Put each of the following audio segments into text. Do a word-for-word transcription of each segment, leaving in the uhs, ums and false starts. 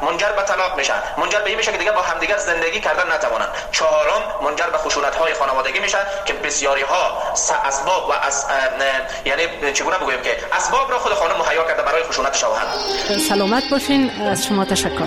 منجر به طلاق میشن، منجر به این میشه که دیگه با همدیگر زندگی کردن نتوانن. چهارم منجر به خشونت های خانوادگی میشه که بسیاری ها اسباب و از یعنی چگونه بگویم که اسباب را خود خانم مهیا کرده برای خشونت شوهر. سلامت باشین، از شما تشکر.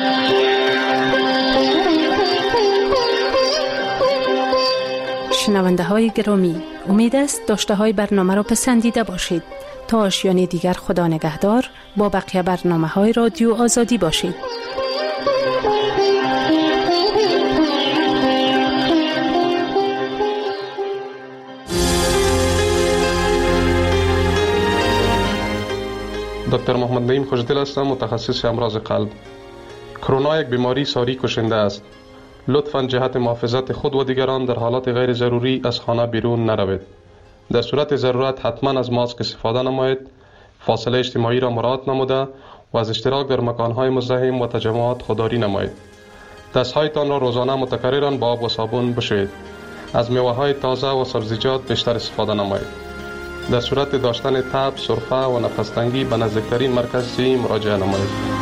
شنونده های گرامی، امید است داشته های برنامه را پسندیده باشید. تا آشیانه دیگر خدا نگهدار. با بقیه برنامه های رادیو آزادی باشید. دکتر محمد نعیم خوشدل هستم، متخصص امراض قلب. کرونا یک بیماری ساری کشنده است. لطفاً جهت محافظت خود و دیگران در حالات غیر ضروری از خانه بیرون نروید. در صورت ضرورت حتما از ماسک استفاده نمایید، فاصله اجتماعی را مراعات نموده و از اشتراک در مکانهای مزدحم و تجمعات خودداری نمایید. دستهایتان را روزانه متکرراً با آب و صابون بشویید. از میوه‌های تازه و سبزیجات بیشتر استفاده نمایید. در صورت داشتن تب، سرفه و نفس تنگی به نزدیکترین مرکز صحی مراجعه نمایید.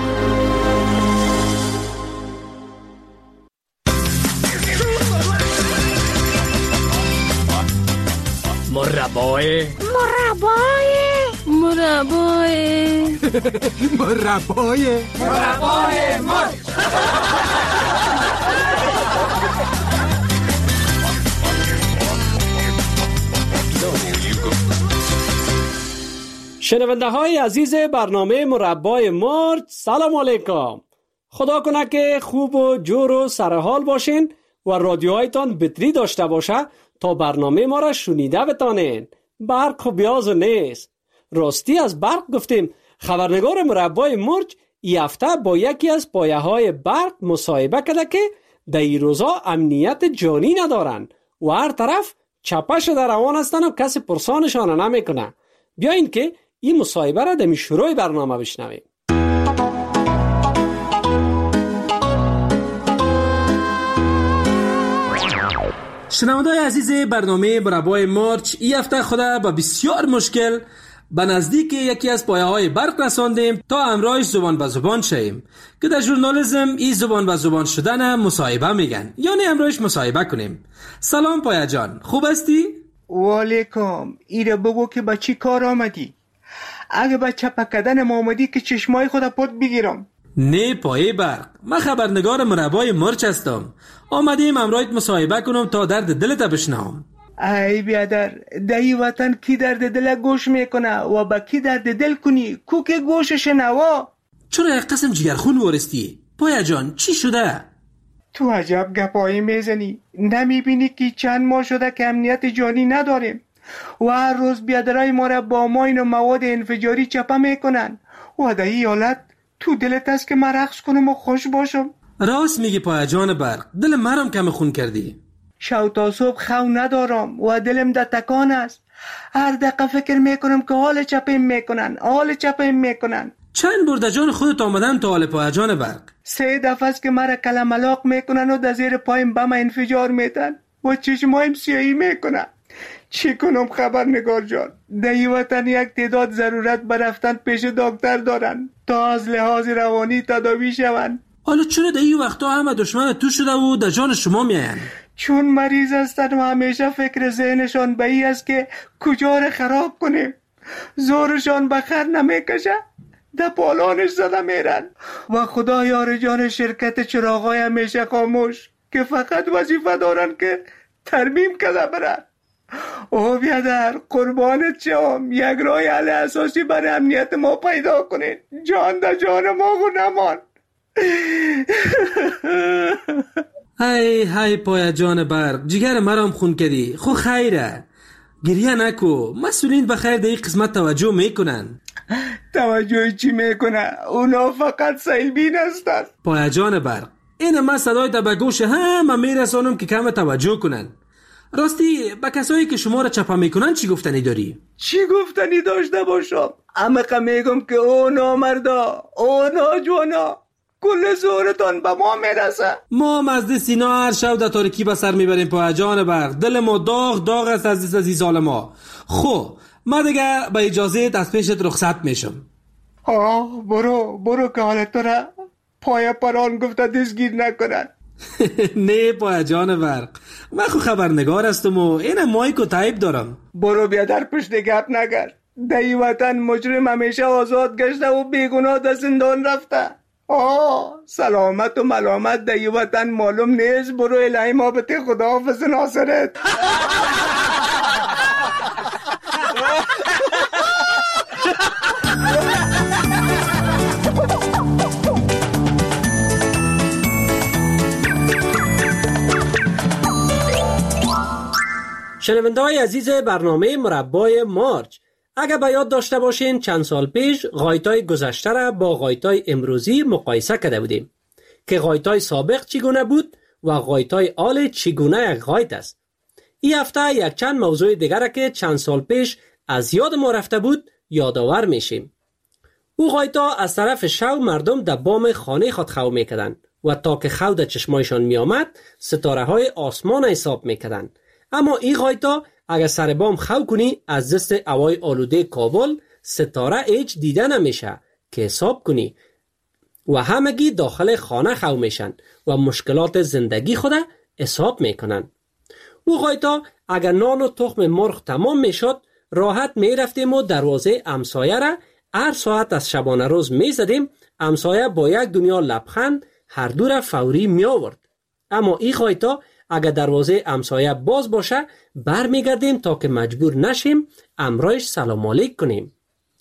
مربای مربای مربای مربای مربای مرد. شنونده های عزیز برنامه مربای مرد، سلام علیکم. خدا کنه که خوب و جور و سرحال باشین و رادیوهایتان بطری داشته باشه تا برنامه ما را شنیده بتانین. برق و بیاز و نیست. راستی از برق گفتیم. خبرنگار مربای مرج ای هفته با یکی از پایه های برق مصاحبه کرده که در این روزا امنیت جانی ندارن و هر طرف چپش در روان هستن و کسی پرسانشان نمیکنه. بیاین که این مصاحبه را در شروع برنامه بشنویم. شنونده‌های عزیز برنامه مربای مرچ، این هفته خدا با بسیار مشکل به نزدیک یکی از پایه‌های برق رساندیم تا همراهش زبان به زبان شیم که در ژورنالیسم این زبان به زبان شدن مصاحبه میگن، یعنی همراهش مصاحبه کنیم. سلام پایه جان، خوب هستی؟ و علیکم. ایره بگو که با چی کار آمدی؟ اگه با چپکدن ما آمدی که چشمای خود پت بگیرم. نه پایه برق، من خبرنگار مربای مرچ هستم. آمدیم همراهت مصاحبه کنم تا درد دلت بشنوم. ای بیادر، دایی وطن کی درد دل گوش میکنه و با کی درد دل کنی کو که گوشش نوا. چرا یک قسم جگرخون وارستی؟ پایه جان چی شده؟ تو عجب گپایی میزنی. نمیبینی که چند ماه شده که امنیت جانی نداریم و هر روز بیادرای ما را با ماین و مواد انفجاری چپه میکنن و در این حالت تو دلت است که من رقص کنم و خوش باشم؟ راست میگی پایه جان برق، دل مرم کم خون کردی. شو تا صبح خو ندارم و دلم در تکان است. هر دقیقه فکر میکنم که حال چپه میکنن حال چپه میکنن. چند بار در جان خودت آمدن تا حال پایه جان برق؟ سه دفعه است که مرا کلملاق میکنن و در زیر پایم بم انفجار میتن و چشمایم سیاهی میکنن. چی کنم خبرنگار جان؟ در این وطن یک تعداد ضرورت برفتن پیش دکتر دارن تا از لحاظ روانی تداوی شون. حالا چرا در این وقتا همه دشمن تو شده و در جان شما میاین؟ چون مریض هستن و همیشه فکر ذهنشان به این است که کجا را خراب کنیم. زورشان بخر نمیکشه، در پالانش زده میرن و خدا یار جان شرکت چراغای همیشه خاموش که فقط وظیفه دارن که ترمیم کده برن. او بیادر قربانت شم، یک راه حل اساسی برای امنیت ما پیدا کنین. جان در جان ما و نمان. های های پایه جان برق، جگر مرام خون کردی. خو خیره، گریه نکو. مسئولین بخیر در این قسمت توجه میکنن. توجه چی میکنه؟ اونا فقط سیلبین هستن. پایه جان برق، این من صدای تا به گوش همه میرسانم که کم توجه کنن. راستی به کسایی که شما را چپه میکنن چی گفتنی داری؟ چی گفتنی داشته باشم؟ عمقه میگم که او نامردا، او ناجوانا، کل زورتان به ما میرسه. ما مزد سینا هر شب در تاریکی به سر میبریم پایه جان برق. دل ما داغ داغ است از عزیزال ما. خو ما دیگه به اجازه از پیشت رخصت میشم. آه برو برو که حالت تو را پای پران گفته دستگیر نکنن. نه پای جان برق، من خو خبرنگار هستم و این مایک و تایپ دارم. برو بیا در پشت گپ نگر. در وطن مجرم همیشه آزاد گشته و بیگناه در زندان رفته. آه سلامت و ملامت در وطن معلوم نیست. برو الهی محبت خداحافظ ناصرت. شنونده های عزیز برنامه مربای مارچ، اگر به یاد داشته باشین چند سال پیش غایتای گذشته را با غایتای امروزی مقایسه کرده بودیم که غایتای سابق چگونه بود و غایتای آل چگونه یک غایت است. این هفته یک چند موضوع دیگر که چند سال پیش از یاد ما رفته بود یادآور میشیم. او غایتا از طرف شو مردم در بام خانه خود خو میکردند و تا که خو در چشمایشان میآمد ستاره های آسمان حساب میکردند. اما این غایتا اگر سر بام خو کنی از دست هوای آلوده کابل ستاره هیچ دیده نمیشه که حساب کنی و همگی داخل خانه خو میشن و مشکلات زندگی خود حساب میکنن. او غایتا اگر نان و تخم مرغ تمام میشد راحت میرفتیم و دروازه همسایه را هر ساعت از شبانه روز میزدیم. همسایه با یک دنیا لبخند هر دو را فوری می آورد. اما این غایتا اگر دروازه همسایه باز باشه بر میگردیم تا که مجبور نشیم امرایش سلام علیک کنیم.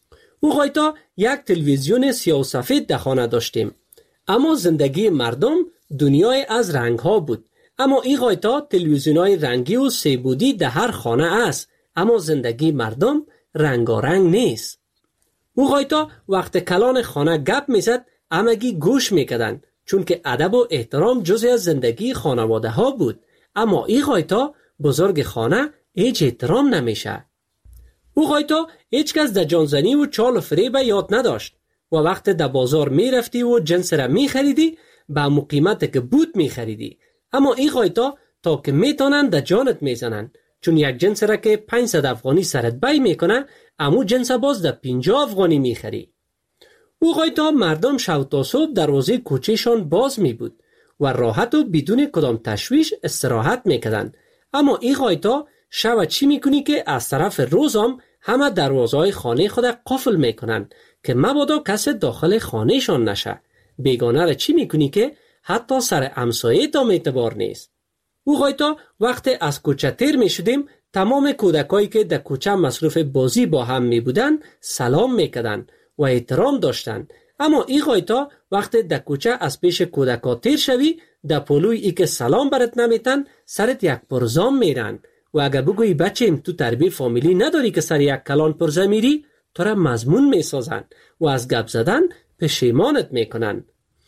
او غایتا یک تلویزیون سیاه و سفید در خانه داشتیم. اما زندگی مردم دنیای از رنگ ها بود. اما این غایتا تلویزیون های رنگی و سه‌بعدی در هر خانه است. اما زندگی مردم رنگارنگ نیست. او غایتا وقت کلان خانه گپ میزد همگی گوش میکردن چون که ادب و احترام جزئی از زندگی خانواده ها بود. اما این غایتا بزرگ خانه هیچ احترام نمیشه. او غایتا هیچ کس در جانزنی و چال و فریب یاد نداشت و وقت در بازار میرفتی و جنس را میخریدی به همون قیمت که بود میخریدی. اما این غایتا تا که میتونن در جانت میزنن چون یک جنس را که پانصد افغانی سرت بای میکنه امو جنس باز در پنجاه افغانی میخری. او غایتا مردم شب تا صبح دروازه کوچهشان باز می بود و راحت و بدون کدام تشویش استراحت میکردند. اما این غایتا شب چی میکنی که از طرف روزم همه دروازهای خانه خود قفل میکنن که مبادا کس داخل خانهشان نشه. بیگانه را چی میکنی که حتی سر همسایه تا اعتبار نیست. او غایتا وقت از کوچه تیر میشدیم تمام کودکایی که در کوچه مصروف بازی با هم می بودن سلام میکردن و احترام داشتن. اما این غایتا وقت در کوچه از پیش کودکا تیر شوی در پلوی ای که سلام برات نمیتن سرت یک پرزام میرن و اگر بگویی بچیم تو تربیه فامیلی نداری که سر یک کلان پرزه میری تو را مضمون میسازن و از گپ زدن پشیمانت میکنن.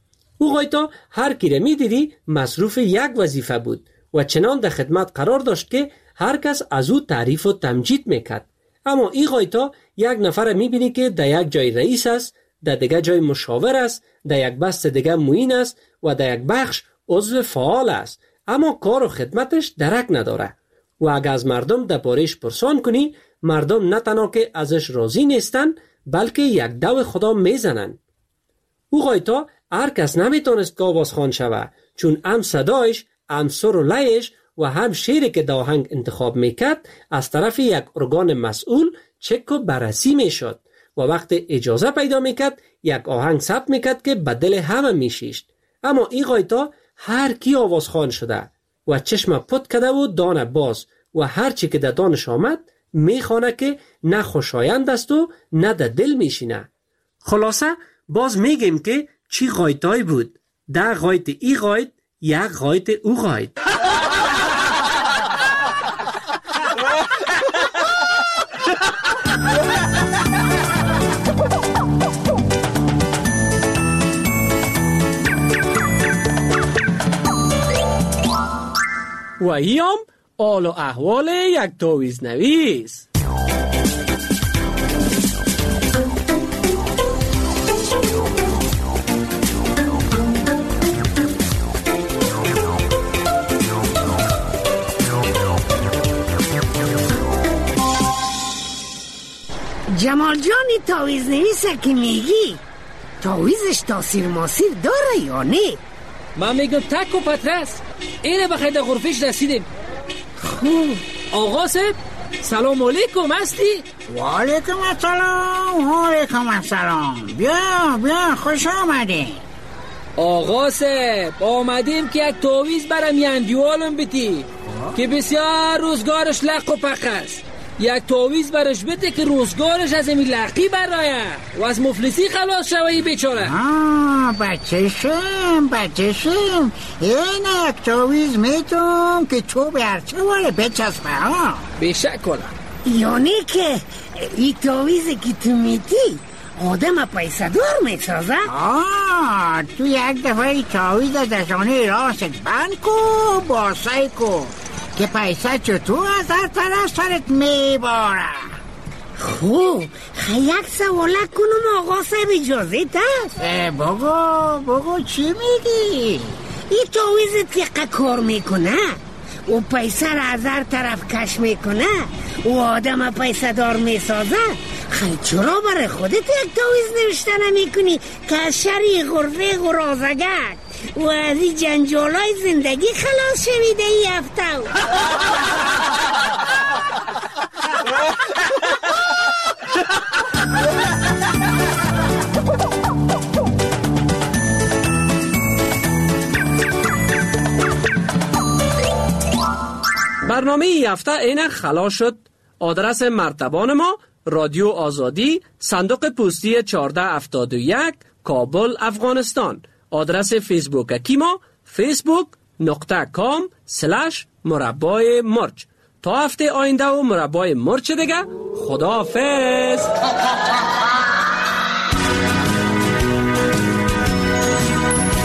او غایتا هر کی را میدیدی مصروف یک وظیفه بود و چنان در خدمت قرار داشت که هر کس از او تعریف و تمجید میکرد. اما این غایتا یک نفر میبینی که در یک جای رئیس است، در دیگه جای مشاور است، در یک بست دیگه معین است و در یک بخش عضو فعال است، اما کار و خدمتش درک نداره. و اگر از مردم در بارش پرسان کنی مردم نه تنها که ازش راضی نیستن بلکه یک دو خدا میزنن. او غایتا هر کس نمیتونست که آوازخوان شوه چون هم صدایش هم سر و لایش و هم شعری که در آهنگ انتخاب میکرد از طرف یک ارگان مسئول چک و بررسی میشد و وقت اجازه پیدا میکرد یک آهنگ ثبت میکرد که به دل همه میشیشت. اما این غایتا هر کی آوازخوان شده و چشم پت کرده و دانه باز و هر چی که در دانش آمد میخوانه که نه خوشایند است و نه در دل میشینه. خلاصه باز میگیم که چی غایتای بود. ده غایت ای غایت یک غایت او غایت. و ایام آل و احوال یک تاویز نویس. جمال جانی تاویز نویسه که میگی تاویزش تاثیر ماسیر داره یا نه؟ من میگم تک و پترس اینه بخیر در غرفش رسیدیم. خوب آقا صاحب سلام علیکم هستی؟ و علیکم السلام و علیکم السلام. بیا بیا خوش آمدی. آقا صاحب آمدیم که یک تاویز برم یندیوالم بیتی که بسیار روزگارش لق و پق است. یک تاویز برش بده که روزگارش از این لقی برایه و از مفلسی خلاص شوی بیچاره. آه بچه شم بچه شم این یک تاویز میتونم که تو به هرچه واره بچسبه ها. بشک کنم یعنی که این تاویزی که تو میتی آدم پیسه دار میسازه؟ آه تو یک دفعه ای تاویز دشانه راست بند کو باسه کو که پیسه چطور از هر طرف سرت میباره. خوب یک سواله کنم آقا صاحب اجازه هست؟ بگو بگو چی میگی؟ این تاویزت که کار میکنه و پیسه را از هر طرف کش میکنه و آدم پیسه دار میسازه، خیلی چرا برای خودت یک تاویز نوشته نمیکنی که از شری غرفه و رازگرد و از این جنجالای زندگی خلاص شویده ای هفته؟ برنامه ای هفته اینک خلاص شد. آدرس مرتبان ما رادیو آزادی، صندوق پستی چهارده هفتاد و یک، کابل، افغانستان. آدرس فیسبوک اکی ما فیسبوک نقطه کام سلش مربای مرچ. تا هفته آینده و مربای مرچ دیگه، خداحافظ.